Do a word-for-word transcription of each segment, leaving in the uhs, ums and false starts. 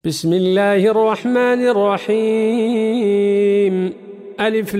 بسم الله الرحمن الرحيم. ألف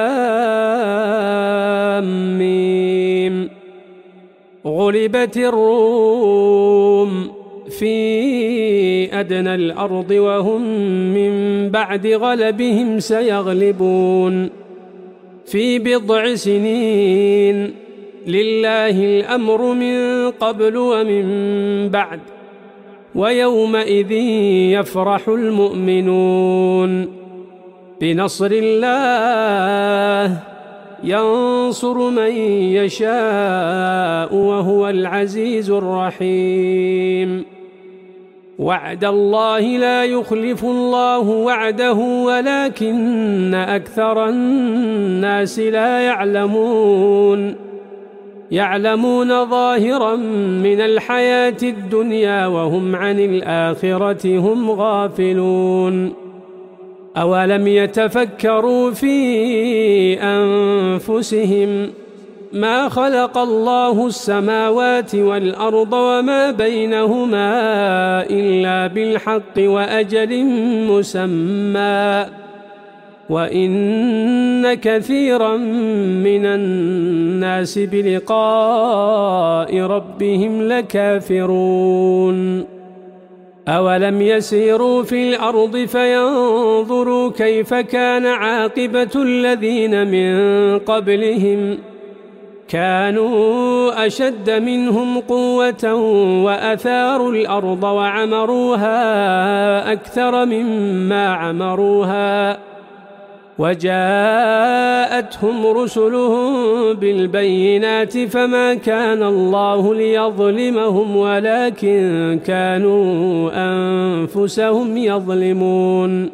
لام ميم. غلبت الروم في أدنى الأرض وهم من بعد غلبهم سيغلبون في بضع سنين. لله الأمر من قبل ومن بعد، ويومئذ يفرح المؤمنون بنصر الله ينصر من يشاء وهو العزيز الرحيم. وعد الله لا يخلف الله وعده ولكن أكثر الناس لا يعلمون يعلمون ظاهرا من الحياة الدنيا وهم عن الآخرة هم غافلون. أولم يتفكروا في أنفسهم ما خلق الله السماوات والأرض وما بينهما إلا بالحق وأجل مسمى، وإن كثيرا من الناس بلقاء ربهم لكافرون. أولم يسيروا في الأرض فينظروا كيف كان عاقبة الذين من قبلهم، كانوا أشد منهم قوة وأثاروا الأرض وعمروها أكثر مما عمروها، وجاءتهم رسلهم بالبينات فما كان الله ليظلمهم ولكن كانوا أنفسهم يظلمون.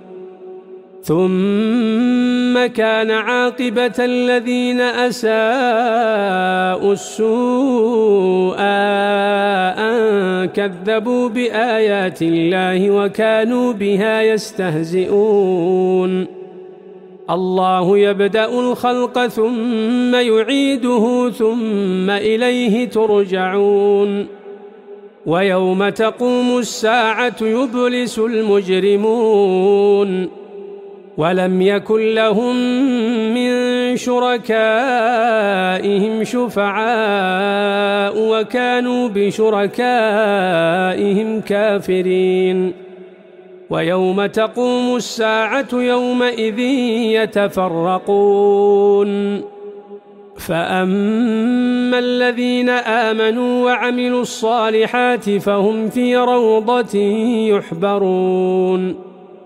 ثم كان عاقبة الذين أساءوا السوء أن كذبوا بآيات الله وكانوا بها يستهزئون. الله يبدأ الخلق ثم يعيده ثم إليه ترجعون. ويوم تقوم الساعة يبلس المجرمون ولم يكن لهم من شركائهم شفعاء وكانوا بشركائهم كافرين. ويوم تقوم الساعة يومئذ يتفرقون، فأما الذين آمنوا وعملوا الصالحات فهم في روضة يحبرون،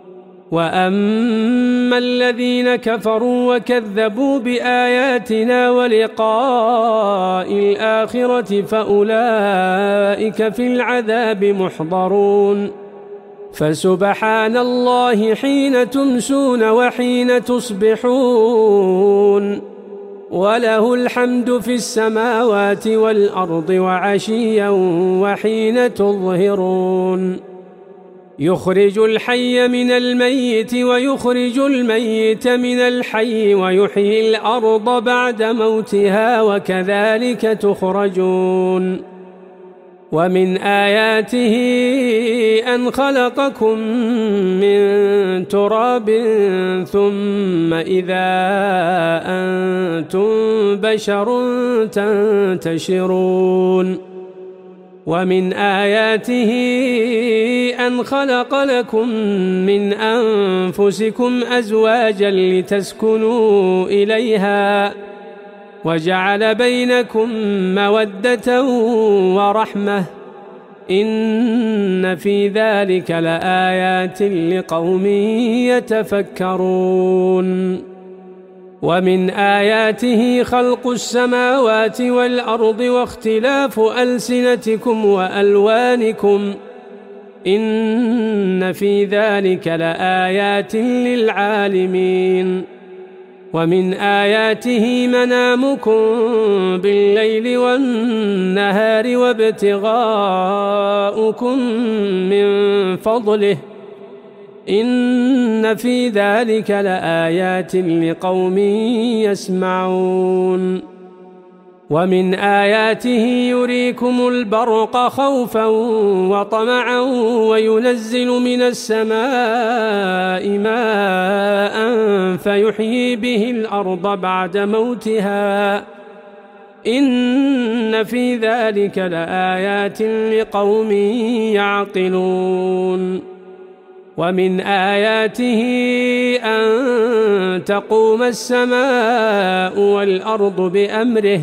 وأما الذين كفروا وكذبوا بآياتنا ولقاء الآخرة فأولئك في العذاب محضرون. فسبحان الله حين تمسون وحين تصبحون، وله الحمد في السماوات والأرض وعشيا وحين تظهرون. يخرج الحي من الميت ويخرج الميت من الحي ويحيي الأرض بعد موتها وكذلك تخرجون. ومن آياته أن خلقكم من تراب ثم إذا أنتم بشر تنتشرون. ومن آياته أن خلق لكم من أنفسكم أزواجا لتسكنوا إليها وجعل بينكم مودة ورحمة، إن في ذلك لآيات لقوم يتفكرون. ومن آياته خلق السماوات والأرض واختلاف ألسنتكم وألوانكم، إن في ذلك لآيات للعالمين. ومن آياته منامكم بالليل والنهار وابتغاؤكم من فضله، إن في ذلك لآيات لقوم يسمعون. ومن آياته يريكم البرق خوفا وطمعا وينزل من السماء ماء فيحيي به الأرض بعد موتها إن في ذلك لآيات لقوم يعقلون ومن آياته أن تقوم السماء والأرض بأمره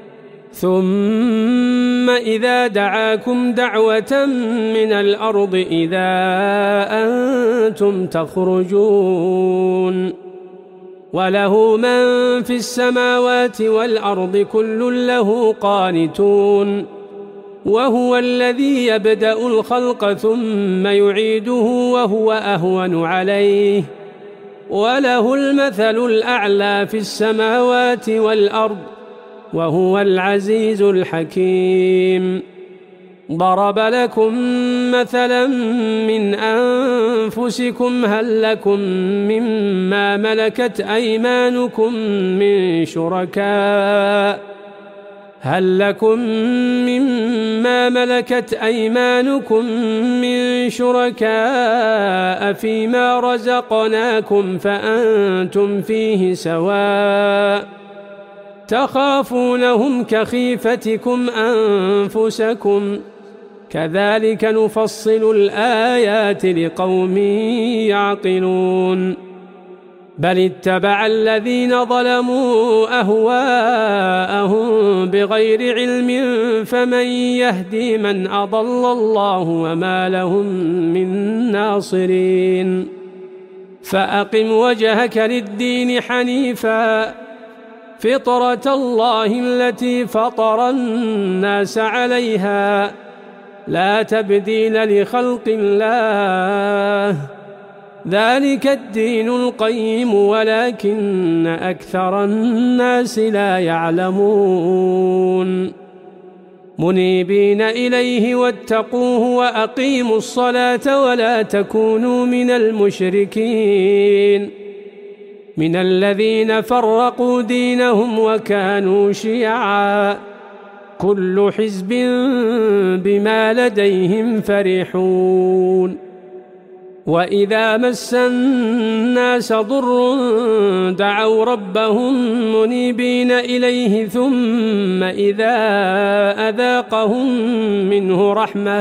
ثم إذا دعاكم دعوة من الأرض إذا أنتم تخرجون وله من في السماوات والأرض كل له قانتون وهو الذي يبدأ الخلق ثم يعيده وهو أهون عليه وله المثل الأعلى في السماوات والأرض وهو العزيز الحكيم ضرب لكم مثلا من أنفسكم هل لكم مما ملكت أيمانكم من شركاء هل لكم مما ملكت أيمانكم من شركاء فيما رزقناكم فأنتم فيه سواء تخافونهم كخيفتكم أنفسكم كذلك نفصل الآيات لقوم يعقلون بل اتبع الذين ظلموا أهواءهم بغير علم فمن يهدي من أضل الله وما لهم من ناصرين فأقم وجهك للدين حنيفا فطرة الله التي فطر الناس عليها لا تبديل لخلق الله ذلك الدين القيم ولكن أكثر الناس لا يعلمون منيبين إليه واتقوه وأقيموا الصلاة ولا تكونوا من المشركين من الذين فرقوا دينهم وكانوا شيعا كل حزب بما لديهم فرحون وإذا مس الناس ضر دعوا ربهم منيبين إليه ثم إذا أذاقهم منه رحمة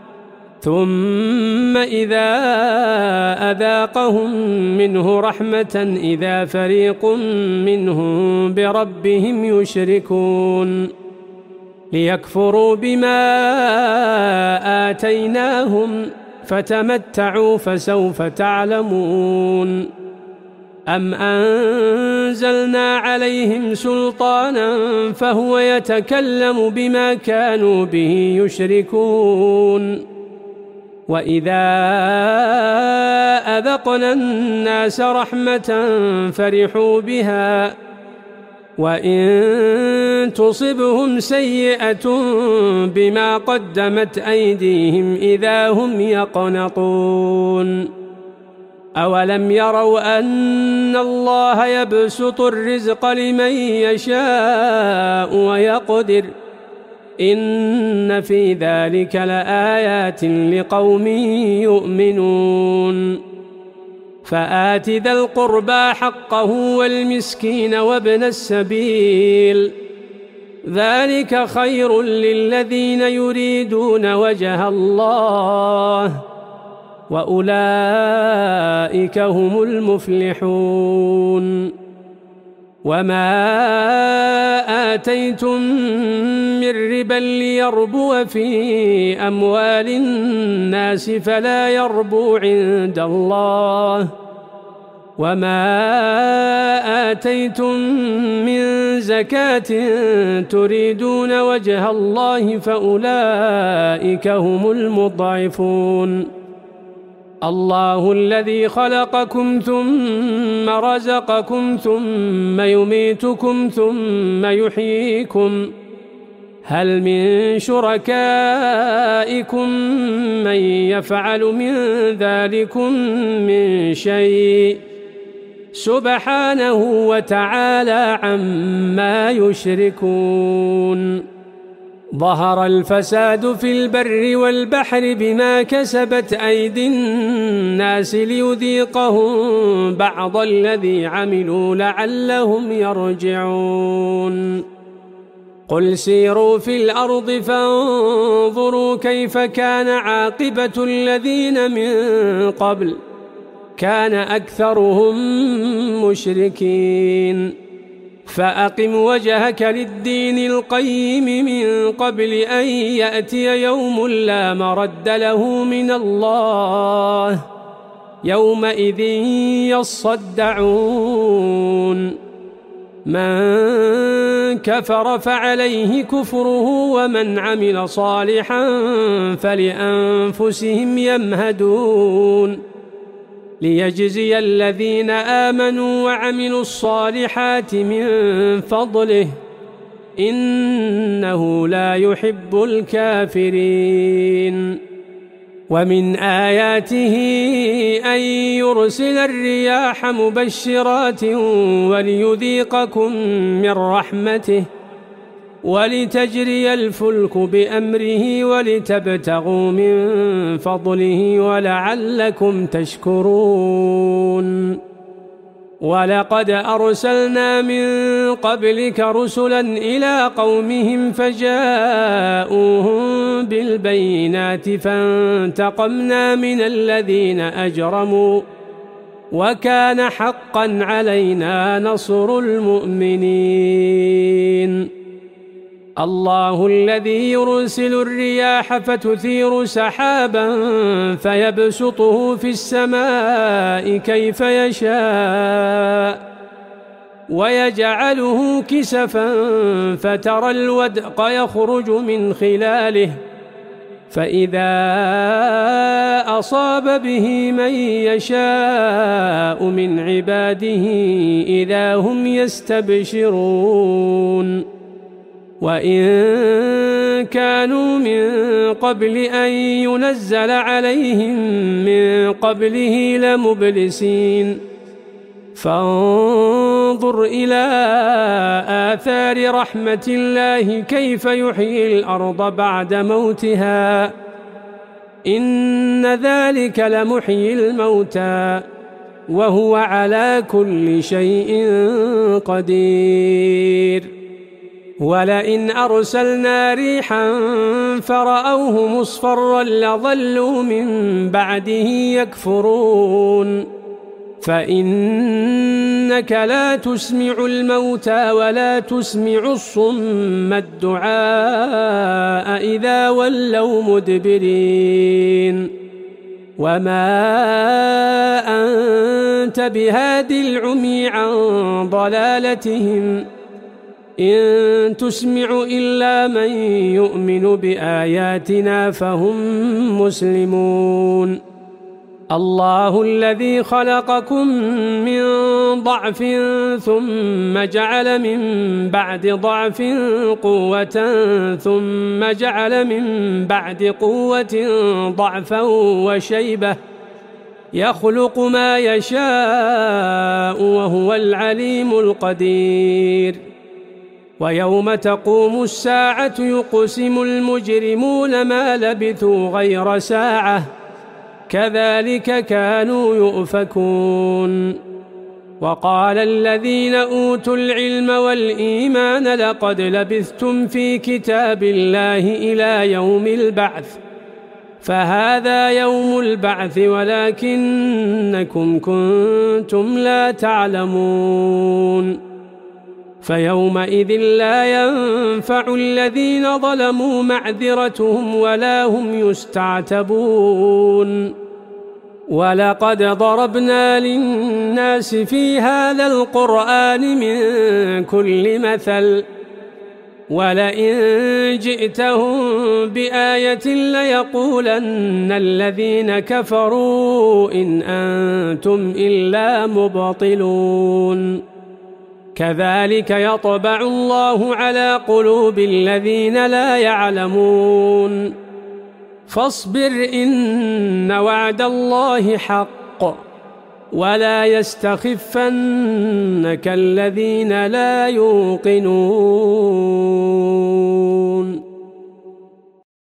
ثم إذا أذاقهم منه رحمة إذا فريق منهم بربهم يشركون ليكفروا بما آتيناهم فتمتعوا فسوف تعلمون أم أنزلنا عليهم سلطانا فهو يتكلم بما كانوا به يشركون وإذا أذقنا الناس رحمة فرحوا بها وإن تصبهم سيئة بما قدمت أيديهم إذا هم يقنطون أولم يروا أن الله يبسط الرزق لمن يشاء ويقدر إن في ذلك لآيات لقوم يؤمنون فآت ذا القربى حقه والمسكين وابن السبيل ذلك خير للذين يريدون وجه الله وأولئك هم المفلحون وما آتيتم من ربا ليربو في أموال الناس فلا يربو عند الله وما آتيتم من زكاة تريدون وجه الله فأولئك هم المضعفون الله الذي خلقكم ثم رزقكم ثم يميتكم ثم يحييكم هل من شركائكم من يفعل من ذلكم من شيء سبحانه وتعالى عما يشركون. ظهر الفساد في البر والبحر بما كسبت أيدي الناس ليذيقهم بعض الذي عملوا لعلهم يرجعون. قل سيروا في الأرض فانظروا كيف كان عاقبة الذين من قبل كان أكثرهم مشركين. فأقم وجهك للدين القيم من قبل أن يأتي يوم لا مرد له من الله يومئذ يصدعون. من كفر فعليه كفره ومن عمل صالحا فلأنفسهم يمهدون ليجزي الذين آمنوا وعملوا الصالحات من فضله إنه لا يحب الكافرين. ومن آياته أن يرسل الرياح مبشرات وليذيقكم من رحمته ولتجري الفلك بأمره ولتبتغوا من فضله ولعلكم تشكرون. ولقد أرسلنا من قبلك رسلا إلى قومهم فجاءوهم بالبينات فانتقمنا من الذين أجرموا وكان حقا علينا نصر المؤمنين. الله الذي يرسل الرياح فتثير سحابا فيبسطه في السماء كيف يشاء ويجعله كسفا فترى الودق يخرج من خلاله فإذا أصاب به من يشاء من عباده إذا هم يستبشرون. وإن كانوا من قبل أن ينزل عليهم من قبله لمبلسين. فانظر إلى آثار رحمة الله كيف يحيي الأرض بعد موتها إن ذلك لمحيي الموتى وهو على كل شيء قدير. ولئن أرسلنا ريحا فرأوه مصفرا لظلوا من بعده يكفرون. فإنك لا تسمع الموتى ولا تسمع الصم الدعاء إذا ولوا مدبرين. وما أنت بهاد العمي عن ضلالتهم إن تسمع إلا من يؤمن بآياتنا فهم مسلمون. الله الذي خلقكم من ضعف ثم جعل من بعد ضعف قوة ثم جعل من بعد قوة ضعفا وشيبة يخلق ما يشاء وهو العليم القدير. ويوم تقوم الساعة يقسم المجرمون ما لبثوا غير ساعة كذلك كانوا يؤفكون. وقال الذين أوتوا العلم والإيمان لقد لبثتم في كتاب الله إلى يوم البعث فهذا يوم البعث ولكنكم كنتم لا تعلمون. فيومئذ لا ينفع الذين ظلموا معذرتهم ولا هم يستعتبون. ولقد ضربنا للناس في هذا القرآن من كل مثل ولئن جئتهم بآية ليقولن الذين كفروا إن أنتم إلا مبطلون. كذلك يطبع الله على قلوب الذين لا يعلمون. فاصبر إن وعد الله حق ولا يستخفنك الذين لا يوقنون.